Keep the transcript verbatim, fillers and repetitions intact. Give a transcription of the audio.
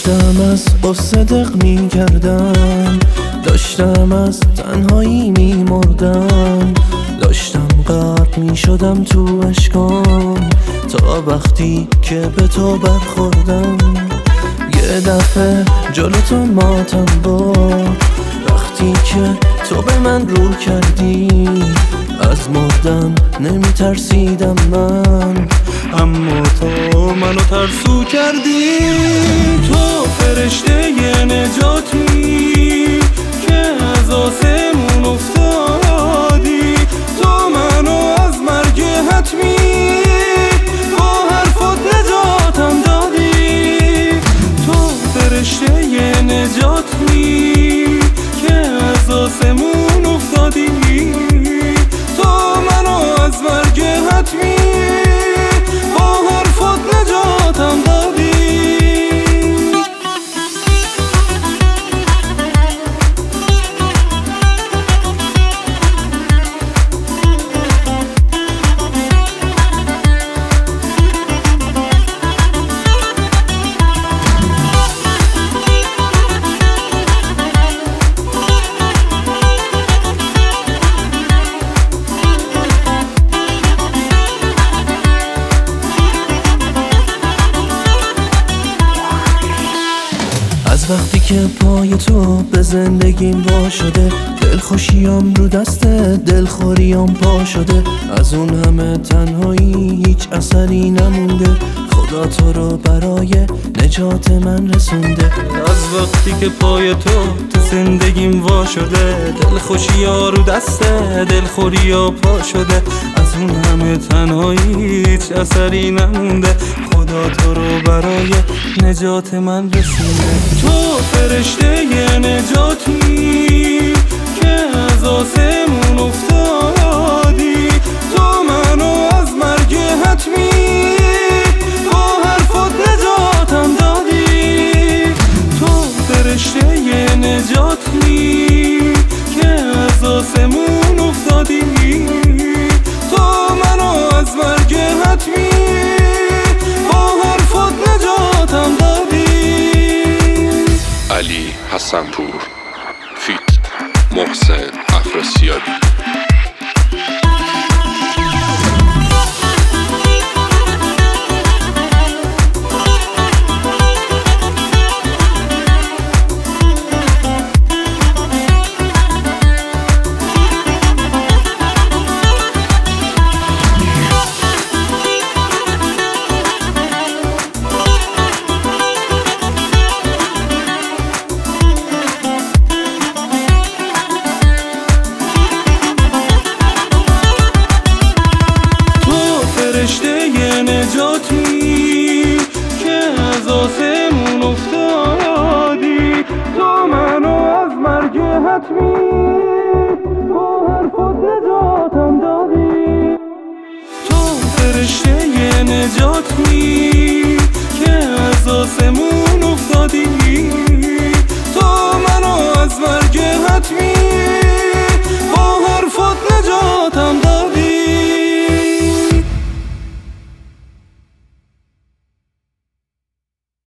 داشتم از قصه دق می کردم، داشتم از تنهایی می مردم، داشتم غرق می شدم تو اشکام تا وقتی که به تو برخوردم. یه دفعه جلو تو ماتم بود وقتی که تو به من رو کردی. از مردن نمی ترسیدم من، اما تو منو ترسو کردی. تو فرشته ی نجاتی که از آسمون افتادی، تو منو از مرگ حتمی با حرفات نجاتم دادی. تو فرشته ی نجاتی که از آسمون افتادی، تو منو از مرگ حتمی با حرفات نجاتم دادی. از وقتی که پای تو به زندگیم وا شده، دلخوشیام رو دست دلخوریام پا شده. از اون همه تنهایی هیچ اثری نمونده، خدا تو رو برای نجات من رسونده. از وقتی که پای تو تو زندگیم وا شده، دلخوشیا رو دست دلخوریا پا شده. از اون همه تنهایی هیچ اثری نمونده، خدا تو رو برای نجات من رسونده. تو فرشته ی نجاتی که از آسمون افتادی، تو منو از مرگ حتمی با حرفات نجاتم دادی. تو فرشته ی نجاتی که از آسمون افتادی، تو منو از مرگ حتمی با حرفات نجاتم دادی. علی حسن‌پور فیت محسن افراسیابی. فرشته ی نجاتی که از آسمون افتادی، تو منو از مرگ حتمی با حرفات نجاتم دادی. تو فرشته ی نجاتی